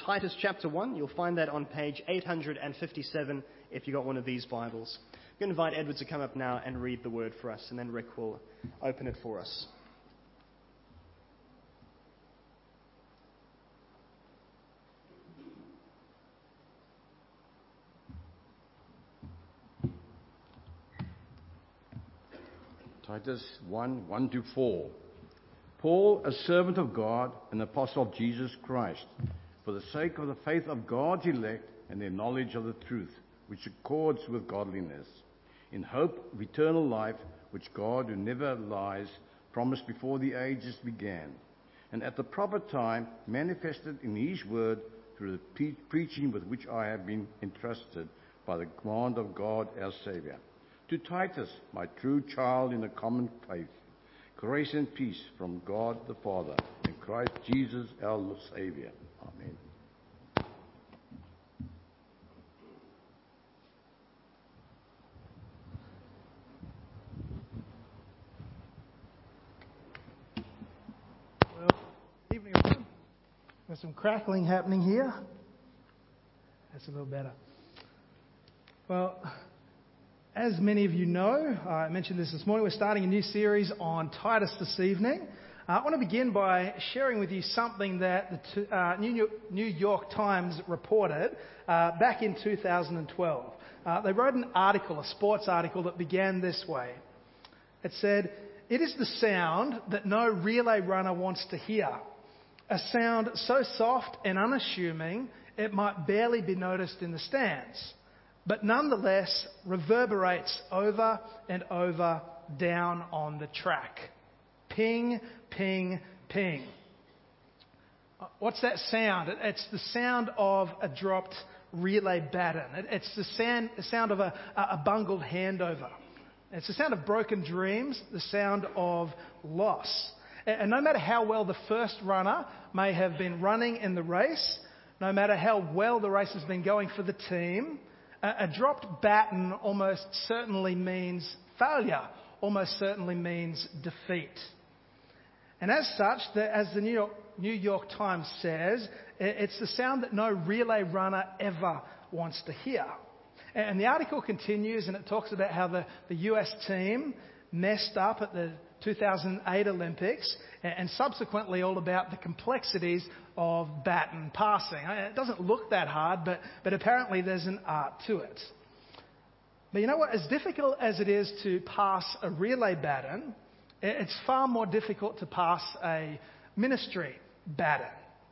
Titus chapter 1. You'll find that on page 857 if you got one of these Bibles. I'm going to invite Edward to come up now and read the word for us, and then Rick will open it for us. Titus 1:1-4. Paul, a servant of God, an apostle of Jesus Christ, for the sake of the faith of God's elect and their knowledge of the truth, which accords with godliness, in hope of eternal life, which God, who never lies, promised before the ages began, and at the proper time manifested in his word through the preaching with which I have been entrusted by the command of God our Saviour. To Titus, my true child in the common faith, grace and peace from God the Father and Christ Jesus our Saviour. Amen. Well, good evening, everyone. There's some crackling happening here. That's a little better. Well, as many of you know, I mentioned this morning, we're starting a new series on Titus this evening. I want to begin by sharing with you something that the New York Times reported back in 2012. They wrote an article, a sports article, that began this way. It said, "It is the sound that no relay runner wants to hear. A sound so soft and unassuming it might barely be noticed in the stands, but nonetheless reverberates over and over down on the track. Ping, ping, ping." What's that sound? It's the sound of a dropped relay baton. It's the sound of a bungled handover. It's the sound of broken dreams, the sound of loss. And no matter how well the first runner may have been running in the race, no matter how well the race has been going for the team, a dropped baton almost certainly means failure, almost certainly means defeat. And as such, as the New York Times says, it's the sound that no relay runner ever wants to hear. And the article continues and it talks about how the US team messed up at the 2008 Olympics and subsequently all about the complexities of baton passing. It doesn't look that hard, but apparently there's an art to it. But you know what? As difficult as it is to pass a relay baton, it's far more difficult to pass a ministry baton.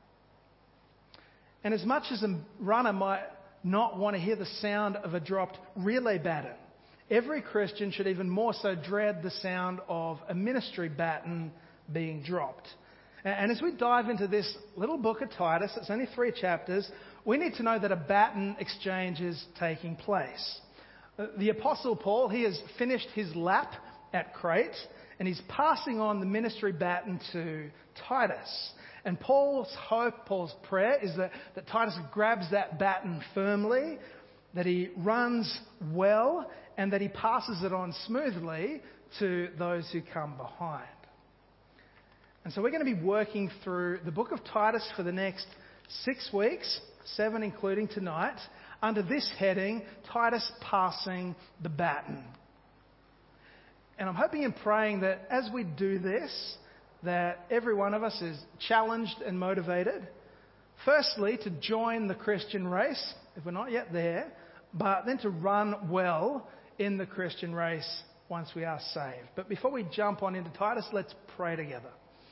And as much as a runner might not want to hear the sound of a dropped relay baton, every Christian should even more so dread the sound of a ministry baton being dropped. And as we dive into this little book of Titus, it's only 3 chapters, we need to know that a baton exchange is taking place. The Apostle Paul, he has finished his lap at Crete, and he's passing on the ministry baton to Titus. And Paul's hope, Paul's prayer is that Titus grabs that baton firmly, that he runs well, and that he passes it on smoothly to those who come behind. And so we're going to be working through the book of Titus for the next 6 weeks, 7 including tonight, under this heading, Titus Passing the Baton. And I'm hoping and praying that as we do this, that every one of us is challenged and motivated, firstly, to join the Christian race, if we're not yet there, but then to run well in the Christian race once we are saved. But before we jump on into Titus, let's pray together.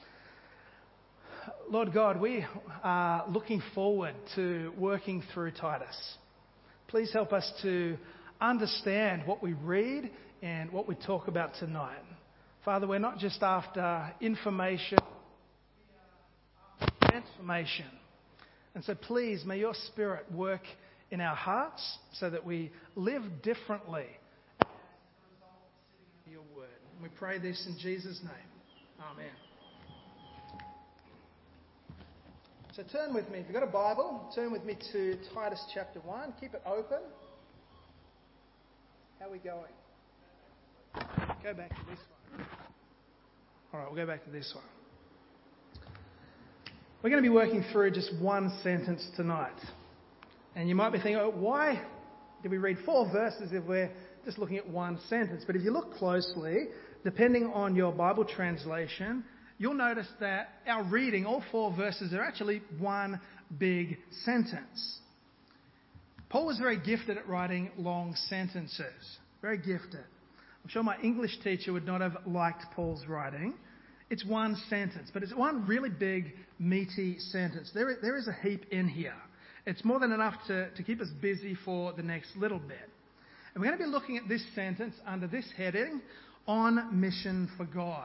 Lord God, we are looking forward to working through Titus. Please help us to understand what we read and what we talk about tonight. Father, we're not just after information, we are after transformation. And so please, may your Spirit work in our hearts so that we live differently as a result of sitting under your word. And we pray this in Jesus' name. Amen. So turn with me, if you've got a Bible, turn with me to Titus chapter 1. Keep it open. How are we going? Go back to this one. All right, we'll go back to this one. We're going to be working through just one sentence tonight. And you might be thinking, oh, why did we read 4 verses if we're just looking at one sentence? But if you look closely, depending on your Bible translation, you'll notice that our reading, all 4 verses, are actually one big sentence. Paul was very gifted at writing long sentences. Very gifted. I'm sure my English teacher would not have liked Paul's writing. It's one sentence, but it's one really big, meaty sentence. There is a heap in here. It's more than enough to keep us busy for the next little bit. And we're going to be looking at this sentence under this heading, On Mission for God.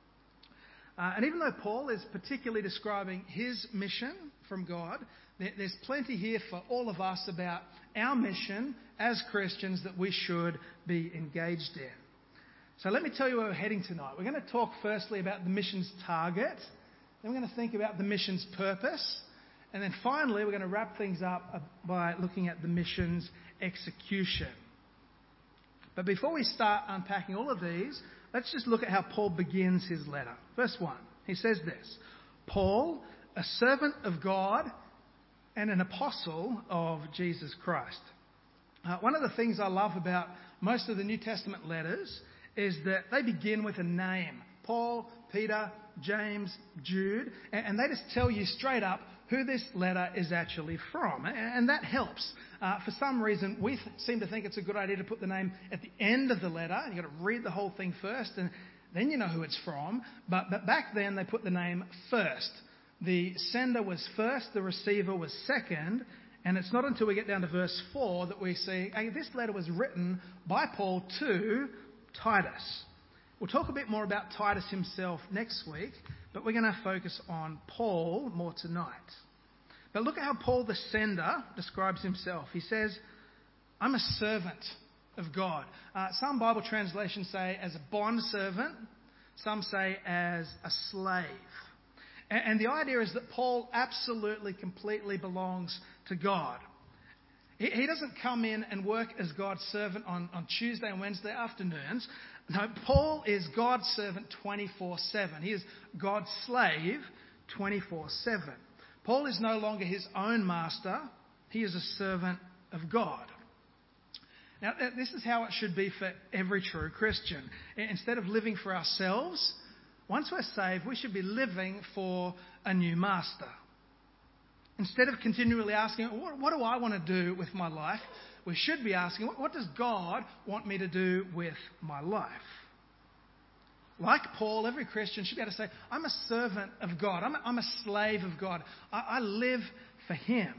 And even though Paul is particularly describing his mission from God, there's plenty here for all of us about our mission as Christians that we should be engaged in. So let me tell you where we're heading tonight. We're going to talk firstly about the mission's target. Then we're going to think about the mission's purpose. And then finally, we're going to wrap things up by looking at the mission's execution. But before we start unpacking all of these, let's just look at how Paul begins his letter. Verse 1, he says this, Paul, a servant of God and an apostle of Jesus Christ. One of the things I love about most of the New Testament letters is that they begin with a name. Paul, Peter, James, Jude, and they just tell you straight up who this letter is actually from. And that helps. For some reason, we seem to think it's a good idea to put the name at the end of the letter. You've got to read the whole thing first, and then you know who it's from. But back then, they put the name first. The sender was first, the receiver was second, and it's not until we get down to verse 4 that we see, hey, this letter was written by Paul to Titus. We'll talk a bit more about Titus himself next week, but we're going to focus on Paul more tonight. But look at how Paul the sender describes himself. He says, I'm a servant of God. Some Bible translations say as a bond servant, some say as a slave. And the idea is that Paul absolutely, completely belongs to God. He doesn't come in and work as God's servant on Tuesday and Wednesday afternoons. No, Paul is God's servant 24/7. He is God's slave 24/7. Paul is no longer his own master. He is a servant of God. Now, this is how it should be for every true Christian. Instead of living for ourselves, once we're saved, we should be living for a new master. Instead of continually asking, what do I want to do with my life? We should be asking, what does God want me to do with my life? Like Paul, every Christian should be able to say, I'm a servant of God. I'm a slave of God. I live for Him.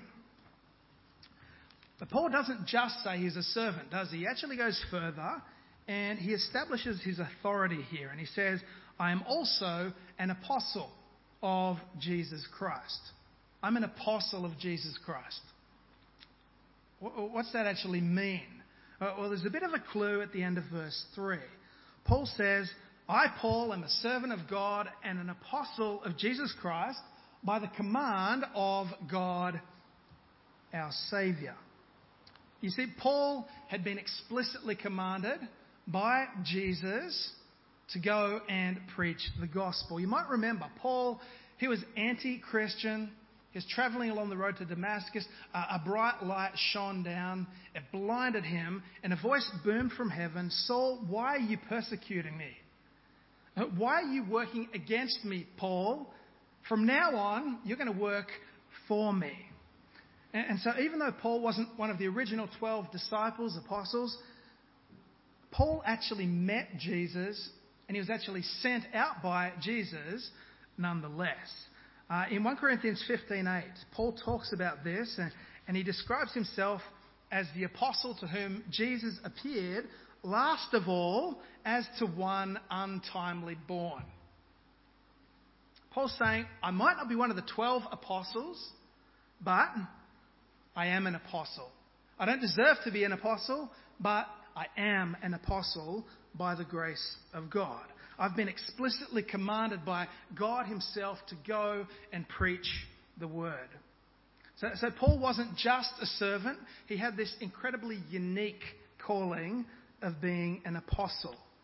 But Paul doesn't just say he's a servant, does he? He actually goes further and he establishes his authority here. And he says, I am also an apostle of Jesus Christ. I'm an apostle of Jesus Christ. What's that actually mean? Well, there's a bit of a clue at the end of verse 3. Paul says, I, Paul, am a servant of God and an apostle of Jesus Christ by the command of God, our Saviour. You see, Paul had been explicitly commanded by Jesus to go and preach the gospel. You might remember, Paul, he was anti-Christian. He was travelling along the road to Damascus. A bright light shone down. It blinded him. And a voice boomed from heaven, Saul, why are you persecuting me? Why are you working against me, Paul? From now on, you're going to work for me. And so even though Paul wasn't one of the original 12 disciples, apostles, Paul actually met Jesus and he was actually sent out by Jesus nonetheless. In 1 Corinthians 15:8, Paul talks about this and he describes himself as the apostle to whom Jesus appeared last of all as to one untimely born. Paul's saying, I might not be one of the 12 apostles, but I am an apostle. I don't deserve to be an apostle, but I am an apostle by the grace of God. I've been explicitly commanded by God Himself to go and preach the word. So Paul wasn't just a servant. He had this incredibly unique calling of being an apostle.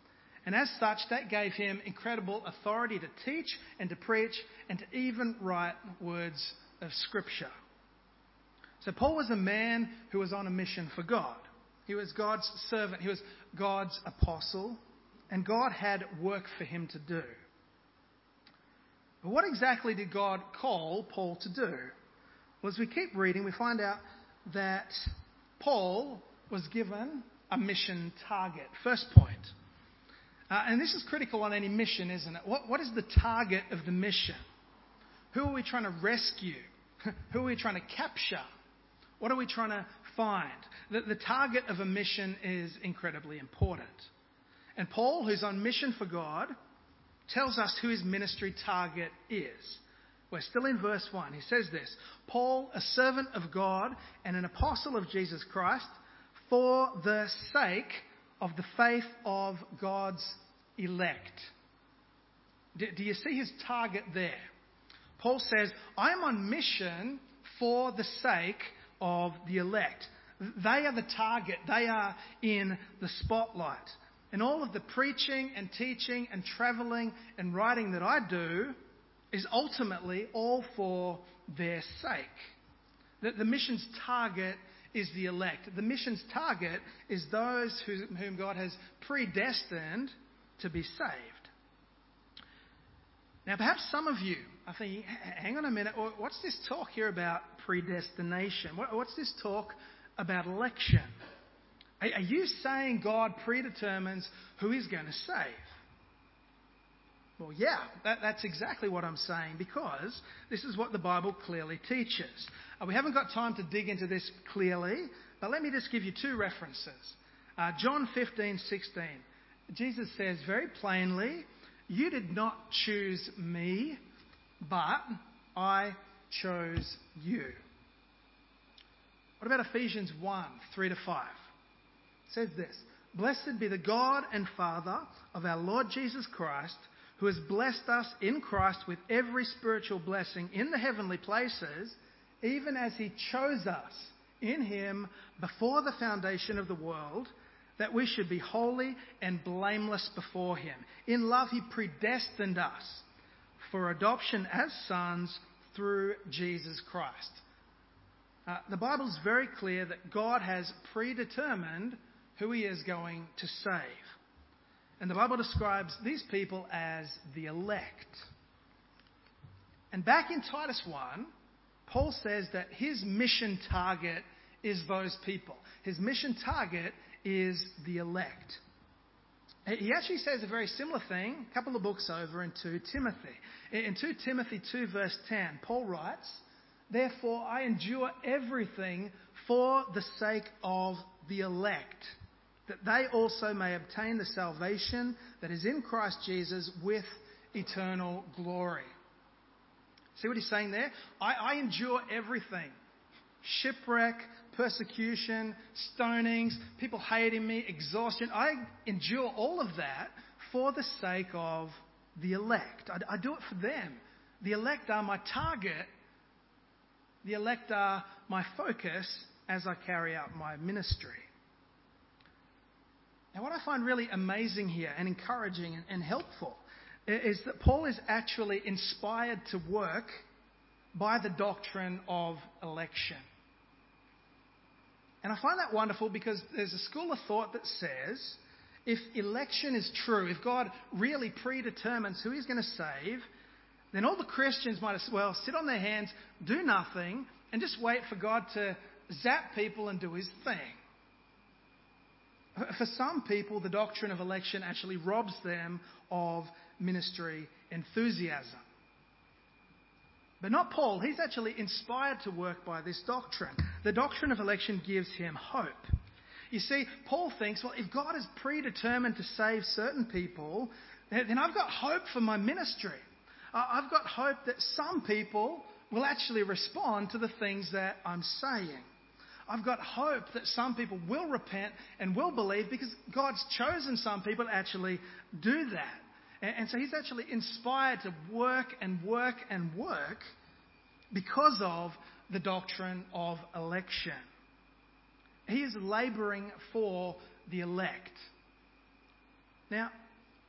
And as such, that gave him incredible authority to teach and to preach and to even write words of Scripture. So Paul was a man who was on a mission for God. He was God's servant. He was God's apostle. And God had work for him to do. But what exactly did God call Paul to do? Well, as we keep reading, we find out that Paul was given a mission target. First point. And this is critical on any mission, isn't it? What is the target of the mission? Who are we trying to rescue? Who are we trying to capture? What are we trying to find? The target of a mission is incredibly important. And Paul, who's on mission for God, tells us who his ministry target is. We're still in verse 1. He says this, Paul, a servant of God and an apostle of Jesus Christ, for the sake of the faith of God's elect. Do you see his target there? Paul says, I'm on mission for the sake of the elect. They are the target. They are in the spotlight. And all of the preaching and teaching and travelling and writing that I do is ultimately all for their sake. The mission's target is the elect. The mission's target is those whom God has predestined to be saved. Now, perhaps some of you are thinking, hang on a minute, what's this talk here about predestination? What's this talk about election? Are you saying God predetermines who he's going to save? Well, yeah, that's exactly what I'm saying, because this is what the Bible clearly teaches. We haven't got time to dig into this clearly, but let me just give you two references. John 15:16. Jesus says very plainly, you did not choose me, but I chose you. What about Ephesians 1:3-5? It says this, blessed be the God and Father of our Lord Jesus Christ, who has blessed us in Christ with every spiritual blessing in the heavenly places, even as he chose us in him before the foundation of the world, that we should be holy and blameless before him. In love he predestined us for adoption as sons through Jesus Christ. The Bible is very clear that God has predetermined who he is going to save. And the Bible describes these people as the elect. And back in Titus 1, Paul says that his mission target is those people. His mission target is the elect. He actually says a very similar thing a couple of books over in 2 Timothy. In 2 Timothy 2 verse 10, Paul writes, therefore I endure everything for the sake of the elect, that they also may obtain the salvation that is in Christ Jesus with eternal glory. See what he's saying there? I endure everything. Shipwreck, persecution, stonings, people hating me, exhaustion. I endure all of that for the sake of the elect. I do it for them. The elect are my target. The elect are my focus as I carry out my ministry. Now, what I find really amazing here and encouraging and helpful is that Paul is actually inspired to work by the doctrine of election. And I find that wonderful because there's a school of thought that says if election is true, if God really predetermines who he's going to save, then all the Christians might as well sit on their hands, do nothing, and just wait for God to zap people and do his thing. For some people, the doctrine of election actually robs them of ministry enthusiasm. But not Paul. He's actually inspired to work by this doctrine. The doctrine of election gives him hope. You see, Paul thinks, well, if God is predetermined to save certain people, then I've got hope for my ministry. I've got hope that some people will actually respond to the things that I'm saying. I've got hope that some people will repent and will believe because God's chosen some people to actually do that. And so he's actually inspired to work and work and work because of the doctrine of election. He is labouring for the elect. Now,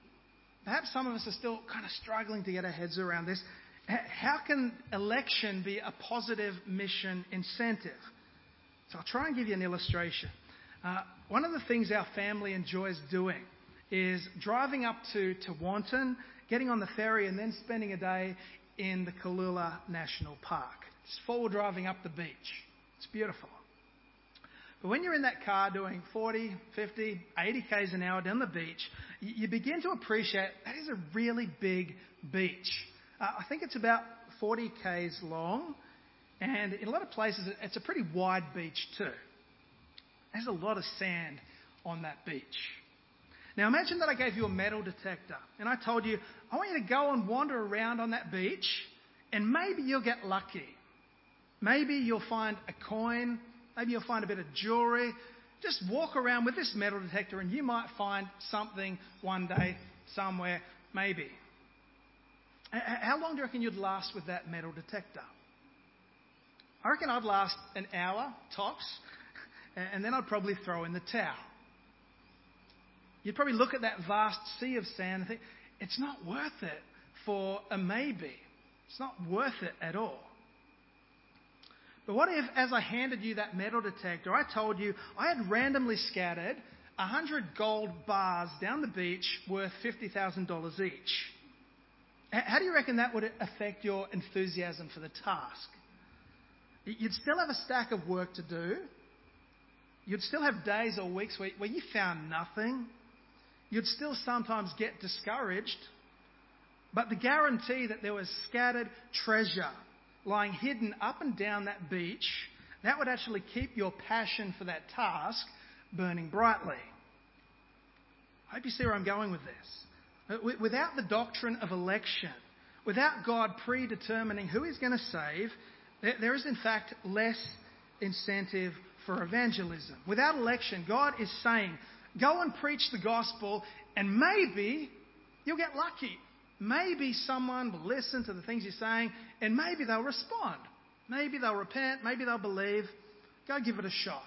perhaps some of us are still kind of struggling to get our heads around this. How can election be a positive mission incentive? So I'll try and give you an illustration. One of the things our family enjoys doing is driving up to Tewantin, getting on the ferry, and then spending a day in the Kalula National Park. Just forward driving up the beach. It's beautiful. But when you're in that car doing 40, 50, 80 k's an hour down the beach, you begin to appreciate that is a really big beach. I think it's about 40 k's long, and in a lot of places it's a pretty wide beach too. There's a lot of sand on that beach. Now imagine that I gave you a metal detector and I told you, I want you to go and wander around on that beach and maybe you'll get lucky. Maybe you'll find a coin, maybe you'll find a bit of jewellery. Just walk around with this metal detector and you might find something one day, somewhere, maybe. How long do you reckon you'd last with that metal detector? I reckon I'd last an hour, tops, and then I'd probably throw in the towel. You'd probably look at that vast sea of sand and think, it's not worth it for a maybe. It's not worth it at all. But what if, as I handed you that metal detector, I told you I had randomly scattered 100 gold bars down the beach worth $50,000 each? How do you reckon that would affect your enthusiasm for the task? You'd still have a stack of work to do. You'd still have days or weeks where you found nothing. You'd still sometimes get discouraged. But the guarantee that there was scattered treasure lying hidden up and down that beach, that would actually keep your passion for that task burning brightly. I hope you see where I'm going with this. Without the doctrine of election, without God predetermining who He's going to save, there is in fact less incentive for evangelism. Without election, God is saying, go and preach the gospel and maybe you'll get lucky. Maybe someone will listen to the things you're saying and maybe they'll respond. Maybe they'll repent. Maybe they'll believe. Go give it a shot.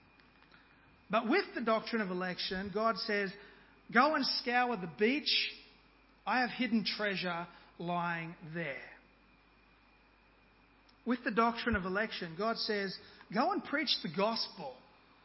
But with the doctrine of election, God says, go and scour the beach. I have hidden treasure lying there. With the doctrine of election, God says, go and preach the gospel.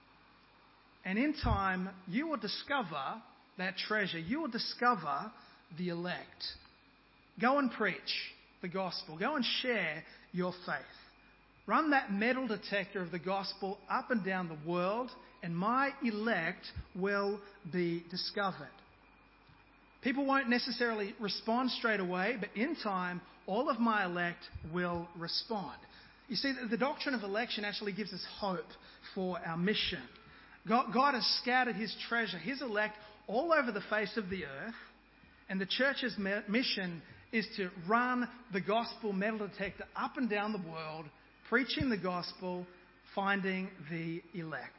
And in time, you will discover that treasure. You will discover the elect. Go and preach the gospel. Go and share your faith. Run that metal detector of the gospel up and down the world, and my elect will be discovered. People won't necessarily respond straight away, but in time, all of my elect will respond. You see, the doctrine of election actually gives us hope for our mission. God has scattered His treasure, His elect, all over the face of the earth, and the church's mission is to run the gospel metal detector up and down the world, preaching the gospel, finding the elect.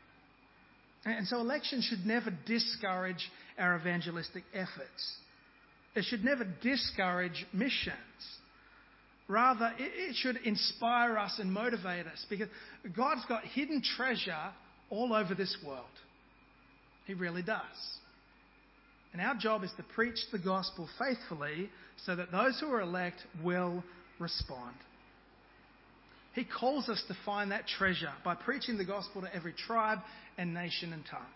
And so election should never discourage our evangelistic efforts. It should never discourage missions. Rather, it should inspire us and motivate us, because God's got hidden treasure all over this world. He really does. And our job is to preach the gospel faithfully so that those who are elect will respond. He calls us to find that treasure by preaching the gospel to every tribe and nation and tongue.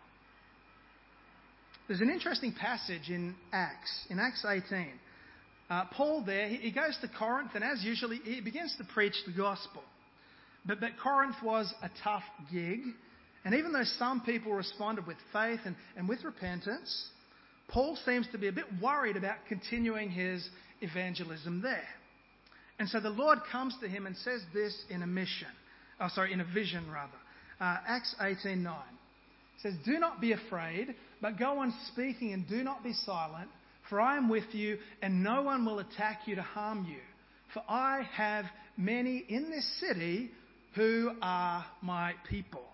There's an interesting passage in Acts 18. Paul there, he goes to Corinth, and as usually, he begins to preach the gospel. But Corinth was a tough gig, and even though some people responded with faith and with repentance, Paul seems to be a bit worried about continuing his evangelism there. And so the Lord comes to him and says this in a vision. Acts 18:9. It says, "Do not be afraid, but go on speaking and do not be silent, for I am with you, and no one will attack you to harm you. For I have many in this city who are my people."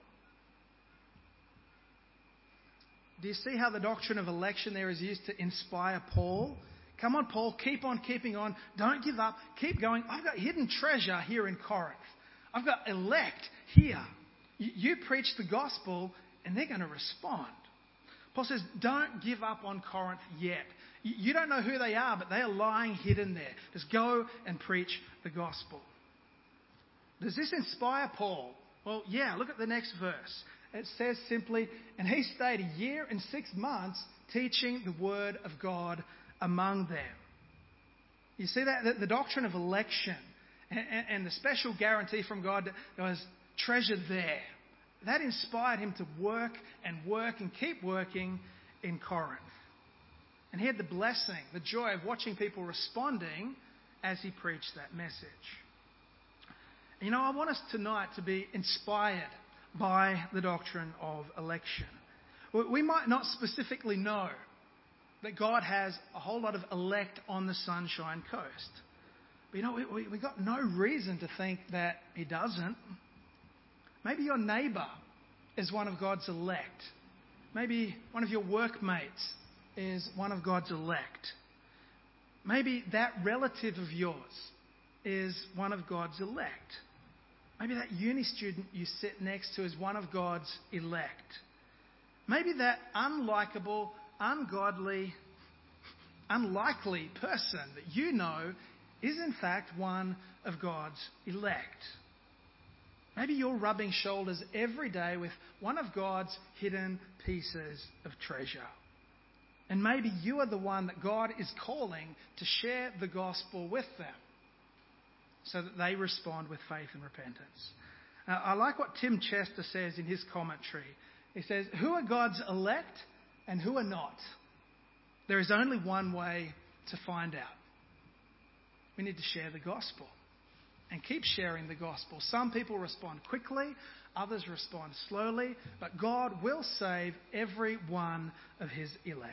Do you see how the doctrine of election there is used to inspire Paul? Come on, Paul, keep on keeping on. Don't give up. Keep going. I've got hidden treasure here in Corinth. I've got elect here. You preach the gospel and they're going to respond. Paul says, don't give up on Corinth yet. You don't know who they are, but they are lying hidden there. Just go and preach the gospel. Does this inspire Paul? Well, yeah, look at the next verse. It says simply, and he stayed 1 year and 6 months teaching the word of God among them. You see that? The doctrine of election and the special guarantee from God that was treasured there, that inspired him to work and keep working in Corinth. And he had the blessing, the joy of watching people responding as he preached that message. And I want us tonight to be inspired by the doctrine of election. We might not specifically know that God has a whole lot of elect on the Sunshine Coast. But we've got no reason to think that he doesn't. Maybe your neighbour is one of God's elect. Maybe one of your workmates is one of God's elect. Maybe that relative of yours is one of God's elect. Maybe that uni student you sit next to is one of God's elect. Maybe that unlikable, ungodly, unlikely person that you know is in fact one of God's elect. Maybe you're rubbing shoulders every day with one of God's hidden pieces of treasure. And maybe you are the one that God is calling to share the gospel with them so that they respond with faith and repentance. Now, I like what Tim Chester says in his commentary. He says, who are God's elect and who are not? There is only one way to find out. We need to share the gospel and keep sharing the gospel. Some people respond quickly, others respond slowly, but God will save every one of his elect.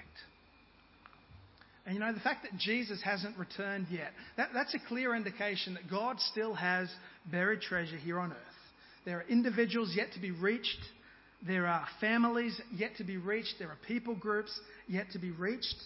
And the fact that Jesus hasn't returned yet, that's a clear indication that God still has buried treasure here on earth. There are individuals yet to be reached. There are families yet to be reached. There are people groups yet to be reached.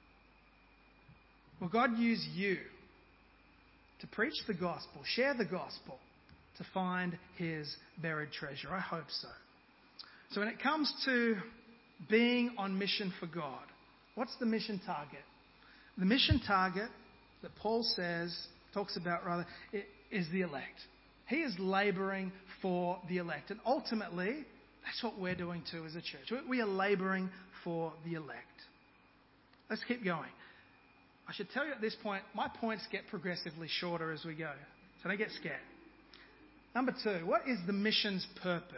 Will God use you to preach the gospel, share the gospel, to find his buried treasure? I hope so. So when it comes to being on mission for God, what's the mission target? The mission target that Paul talks about, is the elect. He is labouring for the elect. And ultimately, that's what we're doing too as a church. We are labouring for the elect. Let's keep going. I should tell you at this point, my points get progressively shorter as we go. So don't get scared. Number 2, what is the mission's purpose?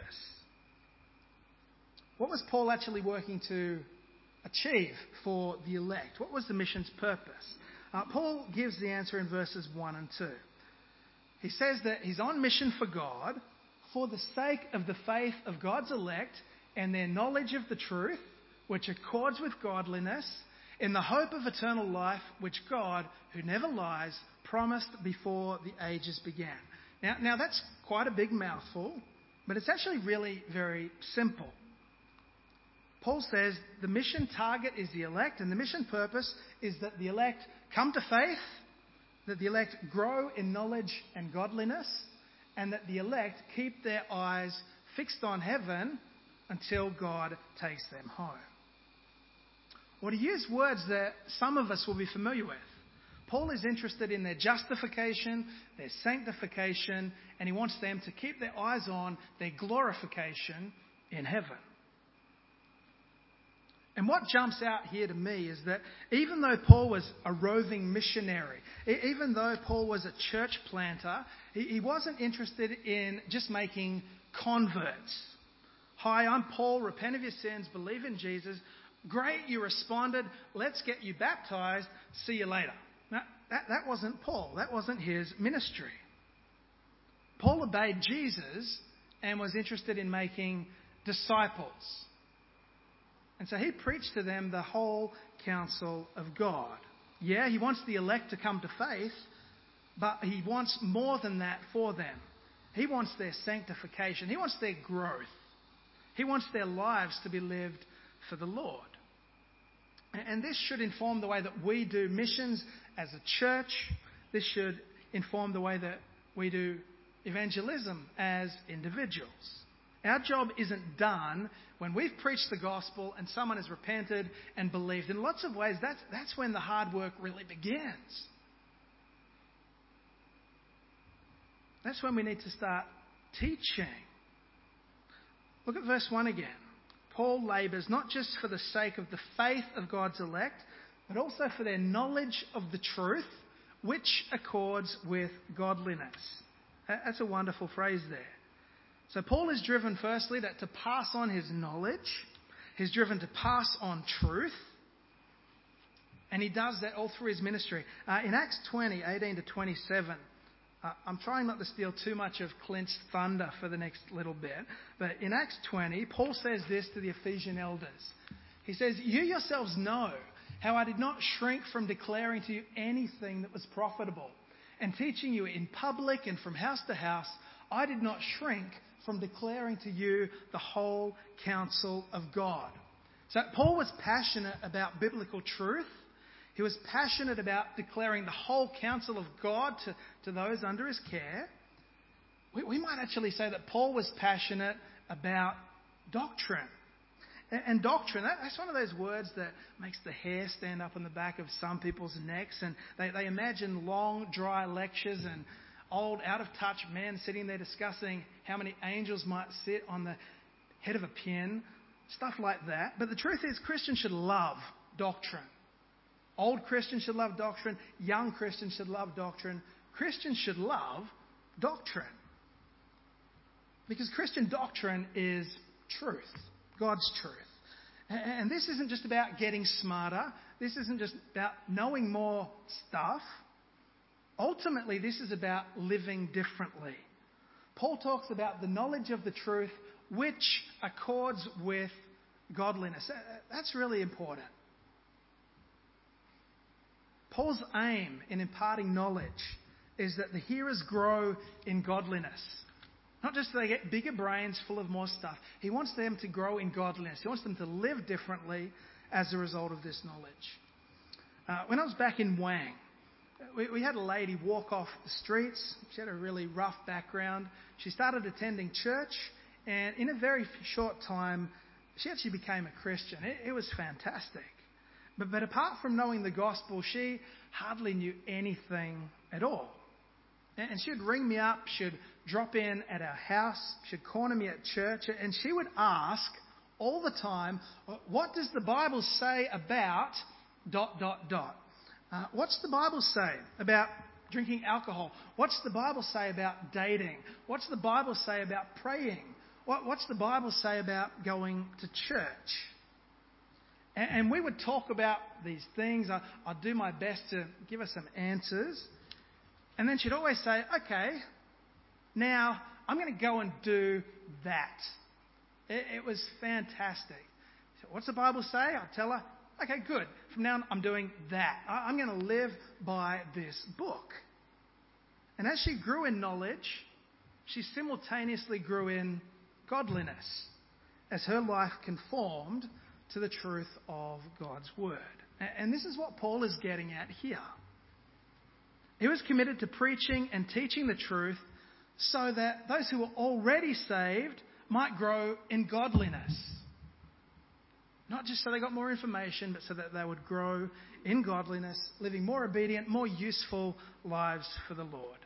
What was Paul actually working to achieve for the elect? What was the mission's purpose? Paul gives the answer in verses 1 and 2. He says that he's on mission for God for the sake of the faith of God's elect and their knowledge of the truth, which accords with godliness, in the hope of eternal life, which God, who never lies, promised before the ages began. Now that's quite a big mouthful, but it's actually really very simple. Paul says the mission target is the elect, and the mission purpose is that the elect come to faith, that the elect grow in knowledge and godliness, and that the elect keep their eyes fixed on heaven until God takes them home. Or to use words that some of us will be familiar with, Paul is interested in their justification, their sanctification, and he wants them to keep their eyes on their glorification in heaven. And what jumps out here to me is that even though Paul was a roving missionary, even though Paul was a church planter, he wasn't interested in just making converts. Hi, I'm Paul, repent of your sins, believe in Jesus. Great, you responded, let's get you baptized, see you later. Now, that wasn't Paul, that wasn't his ministry. Paul obeyed Jesus and was interested in making disciples. And so he preached to them the whole counsel of God. Yeah, he wants the elect to come to faith, but he wants more than that for them. He wants their sanctification. He wants their growth. He wants their lives to be lived for the Lord. And this should inform the way that we do missions as a church. This should inform the way that we do evangelism as individuals. Our job isn't done when we've preached the gospel and someone has repented and believed. In lots of ways, that's when the hard work really begins. That's when we need to start teaching. Look at verse 1 again. Paul labours not just for the sake of the faith of God's elect, but also for their knowledge of the truth, which accords with godliness. That's a wonderful phrase there. So Paul is driven firstly to pass on his knowledge. He's driven to pass on truth. And he does that all through his ministry. In Acts 20, 18 to 27, I'm trying not to steal too much of Clint's thunder for the next little bit. But in Acts 20, Paul says this to the Ephesian elders. He says, "You yourselves know how I did not shrink from declaring to you anything that was profitable. And teaching you in public and from house to house, I did not shrink from declaring to you the whole counsel of God." So Paul was passionate about biblical truth. He was passionate about declaring the whole counsel of God to those under his care. We might actually say that Paul was passionate about doctrine. And doctrine, that's one of those words that makes the hair stand up on the back of some people's necks. And they imagine long, dry lectures and old, out-of-touch men sitting there discussing how many angels might sit on the head of a pin, stuff like that. But the truth is, Christians should love doctrine. Old Christians should love doctrine. Young Christians should love doctrine. Christians should love doctrine. Because Christian doctrine is truth, God's truth. And this isn't just about getting smarter. This isn't just about knowing more stuff. Ultimately, this is about living differently. Paul talks about the knowledge of the truth which accords with godliness. That's really important. Paul's aim in imparting knowledge is that the hearers grow in godliness. Not just that they get bigger brains full of more stuff. He wants them to grow in godliness. He wants them to live differently as a result of this knowledge. When I was back in Wang, we had a lady walk off the streets. She had a really rough background. She started attending church, and in a very short time, she actually became a Christian. It was fantastic. But apart from knowing the gospel, she hardly knew anything at all. And she'd ring me up, she'd drop in at our house, she'd corner me at church, and she would ask all the time, what does the Bible say about ... What's the Bible say about drinking alcohol? What's the Bible say about dating? What's the Bible say about praying? What's the Bible say about going to church? And we would talk about these things. I'd do my best to give her some answers. And then she'd always say, okay, now I'm going to go and do that. It was fantastic. So what's the Bible say? I'd tell her, okay, good. From now on, I'm doing that. I'm going to live by this book. And as she grew in knowledge, she simultaneously grew in godliness as her life conformed to the truth of God's word. And this is what Paul is getting at here. He was committed to preaching and teaching the truth so that those who were already saved might grow in godliness. Not just so they got more information, but so that they would grow in godliness, living more obedient, more useful lives for the Lord.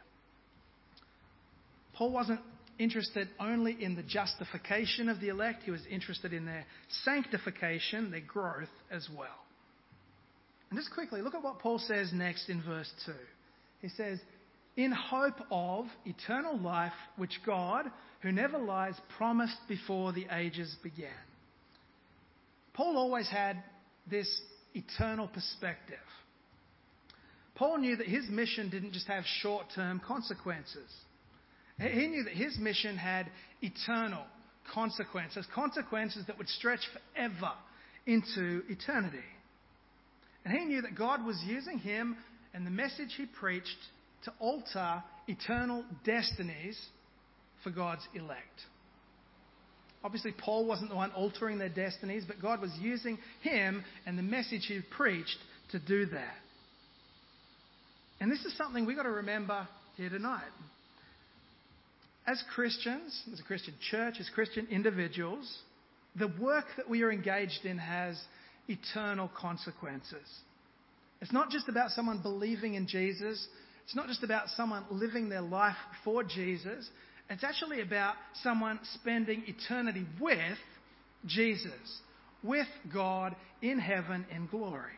Paul wasn't interested only in the justification of the elect. He was interested in their sanctification, their growth as well. And just quickly, look at what Paul says next in verse 2. He says, in hope of eternal life, which God, who never lies, promised before the ages began. Paul always had this eternal perspective. Paul knew that his mission didn't just have short-term consequences. He knew that his mission had eternal consequences that would stretch forever into eternity. And he knew that God was using him and the message he preached to alter eternal destinies for God's elect. Obviously, Paul wasn't the one altering their destinies, but God was using him and the message he preached to do that. And this is something we've got to remember here tonight. As Christians, as a Christian church, as Christian individuals, the work that we are engaged in has eternal consequences. It's not just about someone believing in Jesus. It's not just about someone living their life for Jesus. It's actually about someone spending eternity with Jesus, with God in heaven in glory.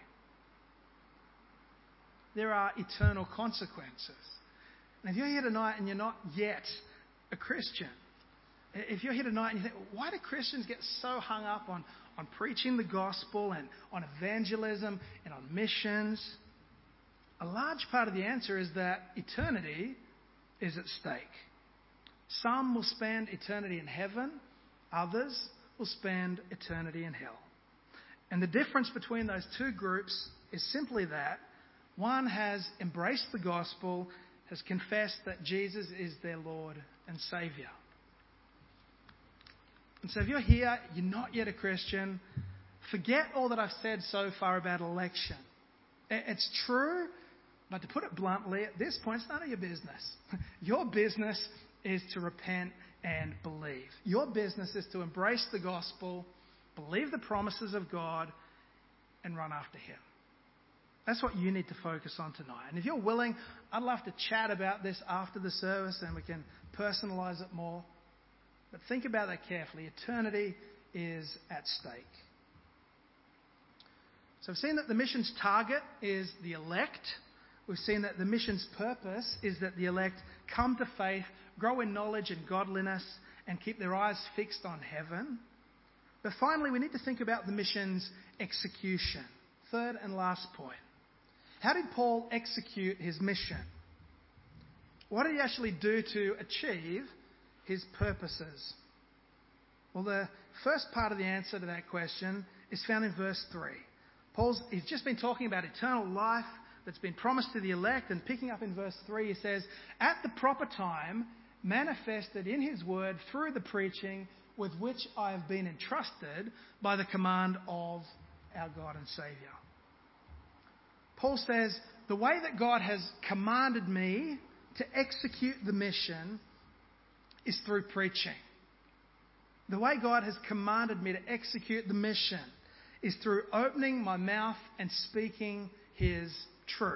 There are eternal consequences. And if you're here tonight and you're not yet a Christian, if you're here tonight and you think, why do Christians get so hung up on preaching the gospel and on evangelism and on missions? A large part of the answer is that eternity is at stake. Some will spend eternity in heaven, others will spend eternity in hell. And the difference between those two groups is simply that one has embraced the gospel, has confessed that Jesus is their Lord and Saviour. And so if you're here, you're not yet a Christian, forget all that I've said so far about election. It's true, but to put it bluntly, at this point, it's none of your business. Your business is to repent and believe. Your business is to embrace the gospel, believe the promises of God, and run after Him. That's what you need to focus on tonight. And if you're willing, I'd love to chat about this after the service and we can personalize it more. But think about that carefully. Eternity is at stake. So we've seen that the mission's target is the elect. We've seen that the mission's purpose is that the elect come to faith, grow in knowledge and godliness, and keep their eyes fixed on heaven. But finally, we need to think about the mission's execution. Third and last point. How did Paul execute his mission? What did he actually do to achieve his purposes? Well, the first part of the answer to that question is found in verse 3. He's just been talking about eternal life that's been promised to the elect, and picking up in verse 3, he says, at the proper time, manifested in his word through the preaching with which I have been entrusted by the command of our God and Saviour. Paul says, the way that God has commanded me to execute the mission is through preaching. The way God has commanded me to execute the mission is through opening my mouth and speaking His truth.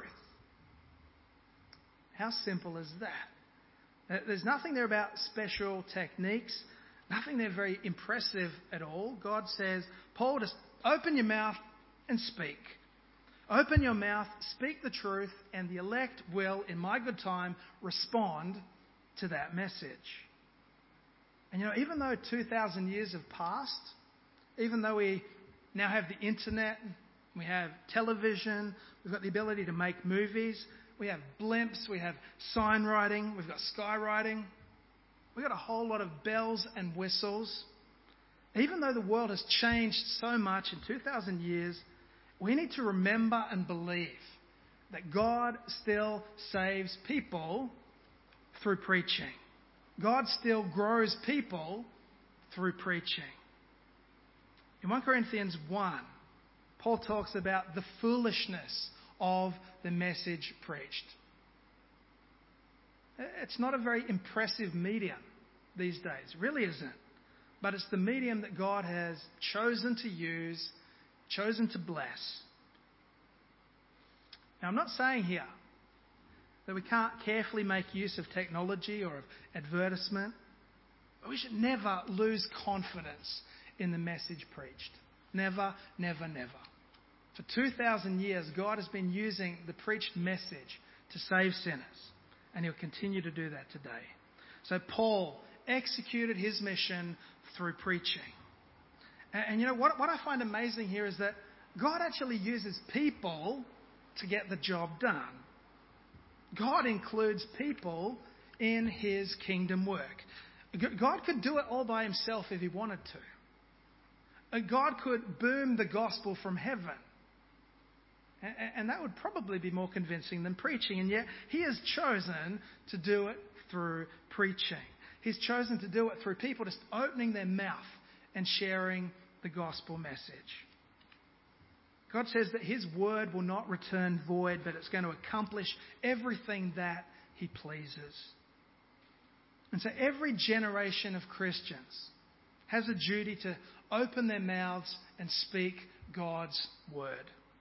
How simple is that? There's nothing there about special techniques, nothing there very impressive at all. God says, Paul, just open your mouth and speak. Open your mouth, speak the truth, and the elect will, in my good time, respond to that message. And even though 2,000 years have passed, even though we now have the internet, we have television, we've got the ability to make movies, we have blimps, we have sign writing, we've got skywriting, we've got a whole lot of bells and whistles. Even though the world has changed so much in 2,000 years, we need to remember and believe that God still saves people through preaching. God still grows people through preaching. In 1 Corinthians 1, Paul talks about the foolishness of the message preached. It's not a very impressive medium these days. It really isn't. But it's the medium that God has chosen to use, chosen to bless. Now, I'm not saying here that we can't carefully make use of technology or of advertisement, but we should never lose confidence in the message preached. Never, never, never. For 2,000 years, God has been using the preached message to save sinners, and He'll continue to do that today. So Paul executed his mission through preaching. And what I find amazing here is that God actually uses people to get the job done. God includes people in His kingdom work. God could do it all by Himself if He wanted to. God could boom the gospel from heaven. And that would probably be more convincing than preaching. And yet He has chosen to do it through preaching. He's chosen to do it through people just opening their mouth and sharing the gospel message. God says that His word will not return void, but it's going to accomplish everything that He pleases. And so every generation of Christians has a duty to open their mouths and speak God's word.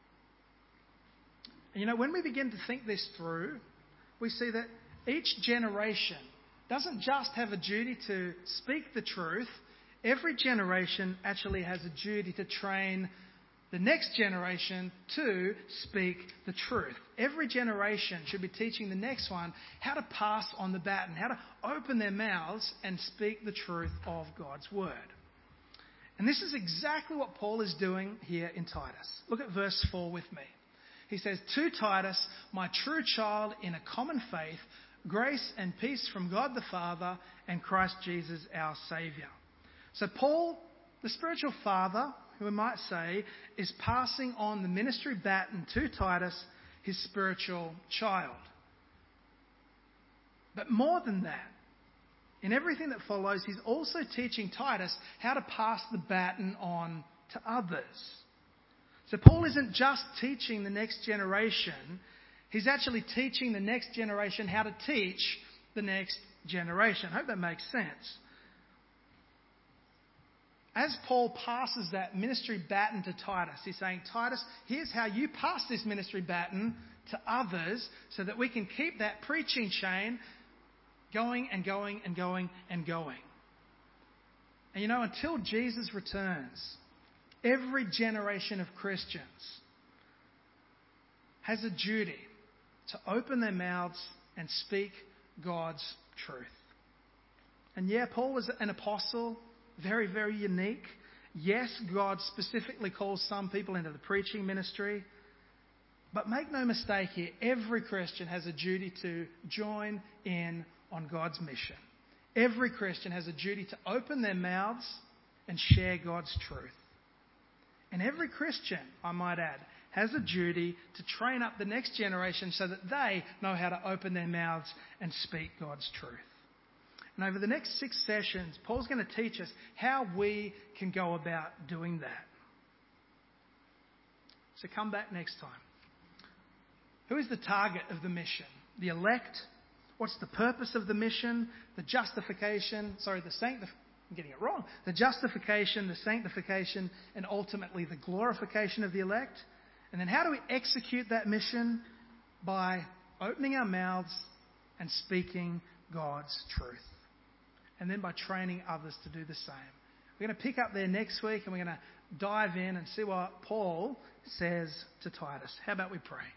And when we begin to think this through, we see that each generation doesn't just have a duty to speak the truth. Every generation actually has a duty to train the next generation to speak the truth. Every generation should be teaching the next one how to pass on the baton, how to open their mouths and speak the truth of God's word. And this is exactly what Paul is doing here in Titus. Look at verse 4 with me. He says, "To Titus, my true child in a common faith, grace and peace from God the Father and Christ Jesus our Saviour." So Paul, the spiritual father, who we might say, is passing on the ministry baton to Titus, his spiritual child. But more than that, in everything that follows, he's also teaching Titus how to pass the baton on to others. So Paul isn't just teaching the next generation, he's actually teaching the next generation how to teach the next generation. I hope that makes sense. As Paul passes that ministry baton to Titus, he's saying, Titus, here's how you pass this ministry baton to others so that we can keep that preaching chain going and going and going and going. And until Jesus returns, every generation of Christians has a duty to open their mouths and speak God's truth. And Paul was an apostle, very, very unique. Yes, God specifically calls some people into the preaching ministry. But make no mistake here, every Christian has a duty to join in on God's mission. Every Christian has a duty to open their mouths and share God's truth. And every Christian, I might add, has a duty to train up the next generation so that they know how to open their mouths and speak God's truth. And over the next 6 sessions, Paul's going to teach us how we can go about doing that. So come back next time. Who is the target of the mission? The elect? What's the purpose of the mission? The justification, I'm getting it wrong. The justification, the sanctification, and ultimately the glorification of the elect. And then how do we execute that mission? By opening our mouths and speaking God's truth. And then by training others to do the same. We're going to pick up there next week and we're going to dive in and see what Paul says to Titus. How about we pray?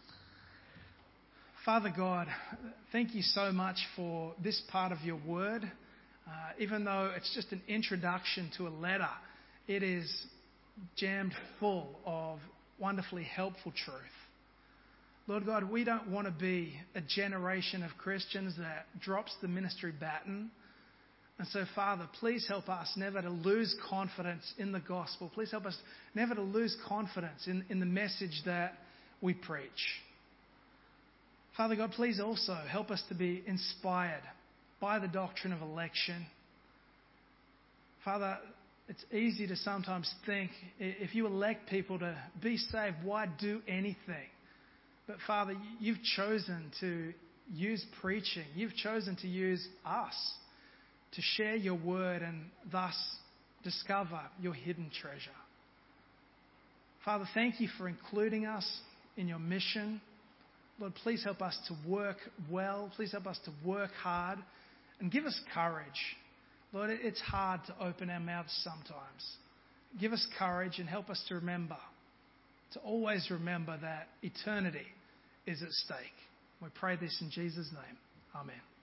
Father God, thank you so much for this part of your word. Even though it's just an introduction to a letter, it is jammed full of wonderfully helpful truth. Lord God, we don't want to be a generation of Christians that drops the ministry baton. And so, Father, please help us never to lose confidence in the gospel. Please help us never to lose confidence in the message that we preach. Father God, please also help us to be inspired by the doctrine of election. Father, it's easy to sometimes think, if you elect people to be saved, why do anything? But Father, you've chosen to use preaching. You've chosen to use us to share your word and thus discover your hidden treasure. Father, thank you for including us in your mission. Lord, please help us to work well. Please help us to work hard and give us courage. Lord, it's hard to open our mouths sometimes. Give us courage and help us to remember, to always remember that eternity is at stake. We pray this in Jesus' name. Amen.